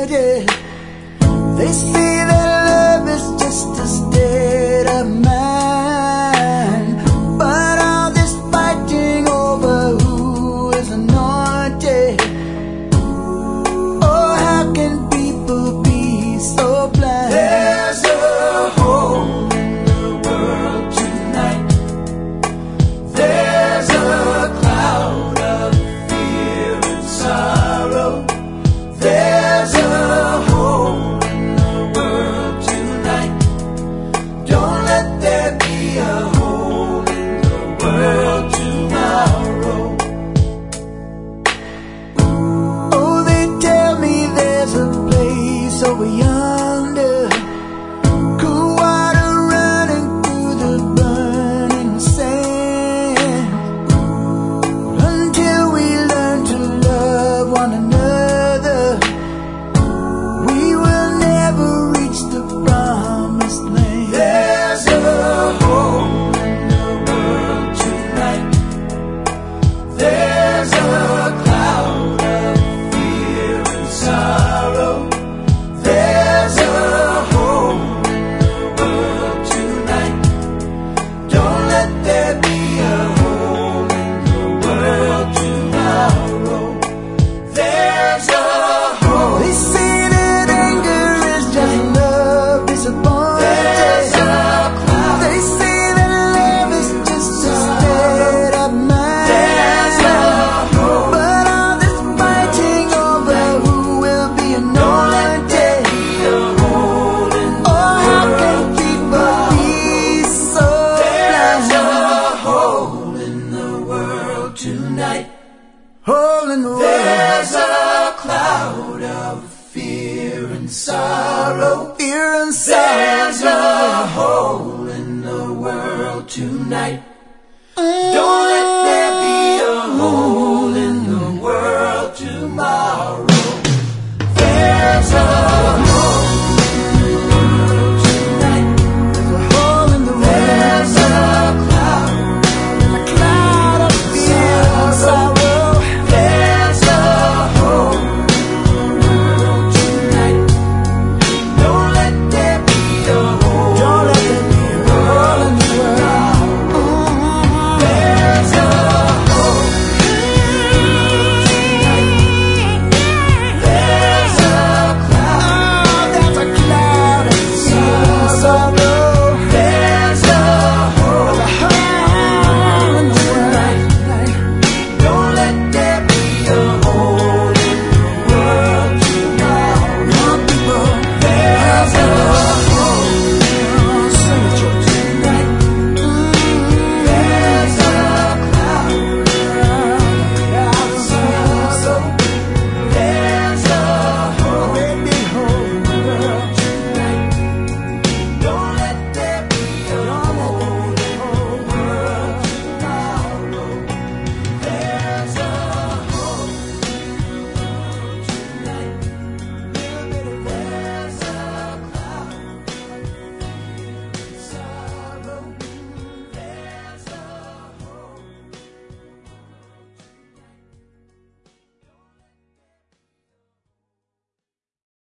yeah. They say that love is just a state of mind, but all this fighting over who is anointed. Oh, how can people be so blind? There's a hole in the world tonight. There's a cloud of fear and sorrow. There's a hole in the world tonight. Don't let there be a hole in the world tomorrow. Oh, they tell me there's a place over yonder, cool water running through the burning sand. Until we learn to love one another, we will never reach the promised land. There's a hole in the world tonight. There's a cloud of fear and sorrow. There's a hole in the world tonight. Don't let there be a hole in the world tomorrow. There's a hole. They say that anger is just love disappointed. There's a cloud. They say that love is just a state of mind. There's a hole. But all this fighting over who will be anointed. Oh, how can people be so blind? There's a hole in the world tonight. Hole in the world. There's a cloud of fear and sorrow. Fear and sorrow. There's a hole in the world tonight. Don't